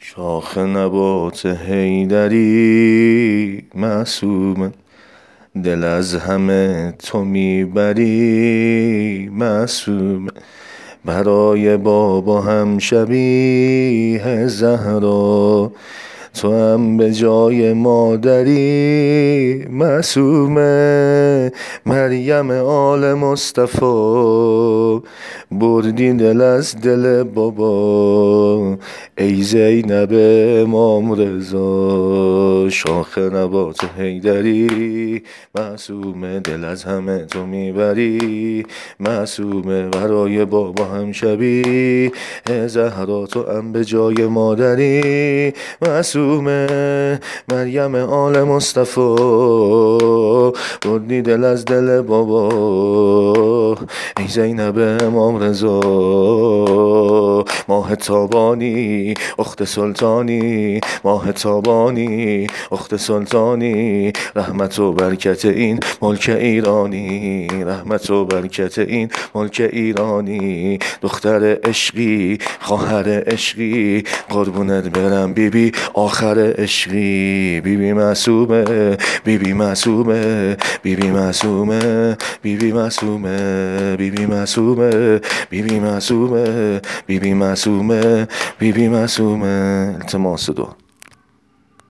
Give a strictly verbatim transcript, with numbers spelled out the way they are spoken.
شاخ نبات حیدری معصومه، دل از همه تو میبری معصومه. برای بابا هم شبیه زهرا، تو هم به جای مادری معصومه. مریم آل مصطفی بردی دل از دل بابا، ای زینب امام رضا. شاخ نبات حیدری معصومه، دل از همه تو میبری معصومه. برای بابا هم شبیه زهرا، تو هم به جای مادری معصومه. مریم آل مصطفی بردی دل از دل بابا، ای زینب امام رضا. ماه تابانی اخت سلطانی، ماه تابانی اخت سلطانی، رحمت و برکت این ملک ایرانی، رحمت و برکت این ملک ایرانی. دختر عشقی خواهر عشقی، قربونت برم بیبی آخر عشقی. بیبی معصومه بیبی معصومه بیبی معصومه بیبی معصومه بیبی معصومه بیبی معصومه بیبی معصومه بیبی معصومه. التماس دعا.